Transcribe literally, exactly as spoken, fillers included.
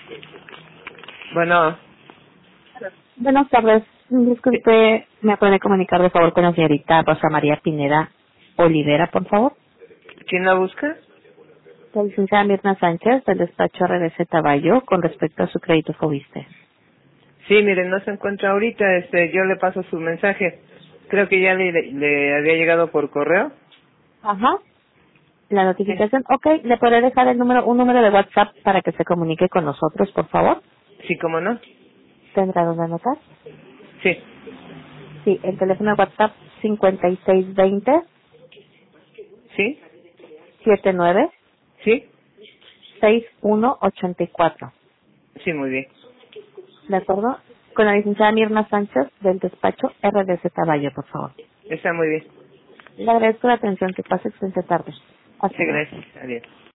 Bueno, Buenas tardes. Disculpe, ¿me puede comunicar de favor con la señorita Rosa María Pineda Olivera, por favor? ¿quién la busca? La licenciada Mirna Sánchez, del despacho R D C Taballo, con respecto a su crédito Fobiste. Sí, mire, no se encuentra ahorita, este, yo le paso su mensaje. Creo que ya le, le había llegado por correo. Ajá. La Sí. notificación, ok, ¿le podré dejar el número, un número de WhatsApp para que se comunique con nosotros, por favor? Sí, ¿cómo no? ¿Tendrá dónde anotar? Sí, Sí, el teléfono de WhatsApp cincuenta y seis veinte sí, setenta y nueve sí, sesenta y uno ochenta y cuatro. sí, muy bien. ¿De acuerdo? Con la licenciada Mirna Sánchez del despacho R D C Taballo, por favor. Está muy bien. Le agradezco la atención. Que pase excelente tarde. Hasta Sí, luego. gracias. Adiós.